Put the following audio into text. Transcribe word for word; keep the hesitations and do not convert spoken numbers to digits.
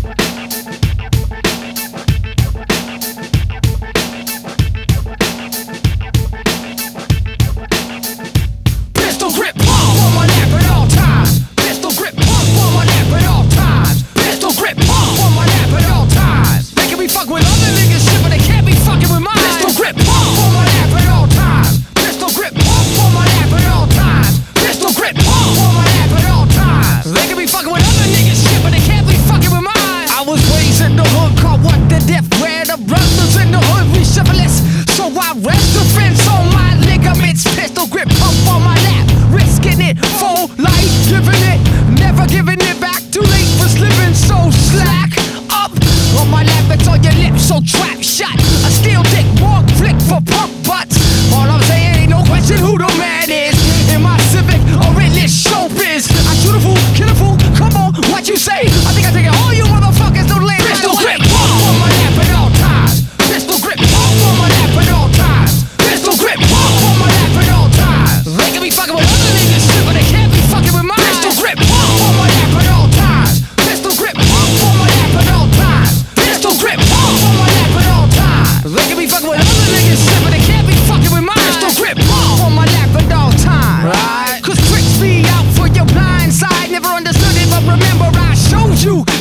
Pistol grip pump on my lap at all times. Pistol grip pump on my lap at all times. Pistol grip pump on my lap at all times. They can be fucking with other niggas shit, but they can't be fucking with mine. Pistol grip pump on my lap at all times. Pistol grip pump on my lap at all times. Pistol grip pump on my lap at all times. They can be fucking with other niggas shit, but they can't be fucking with mine. I was raised in the hood, called what the death, where the brothers in the hood we chivalrous. So I rest the fence on my ligaments. Pistol grip pump on my lap, risking it, full life, giving it, never giving it back. Too late for slipping, so slack up on my lap. It's on your lips, so trap shot. A steel dick, walk flick for pump butts. All I'm saying ain't no question who the man is. In my Civic or in this showbiz, I shoot a fool, kill a fool. Come on, what you say? I think I take it all you motherfuckers don't land. Pistol grip pump on my lap at all times. Pistol grip pump on my lap at all times. Pistol grip pump on my lap at all times. They can be fucking with other niggas shit, but they can't be fucking with mine. Pistol grip pump on my lap at all times. Pistol grip pump on my lap at all times. Pistol grip pump on my lap at all times. They can be fucking with other niggas shit, but they can't be fucking with mine. Pistol grip pump on my lap at all times. Right? Cause tricks be out for your blind side. Never understood it, but remember I showed you.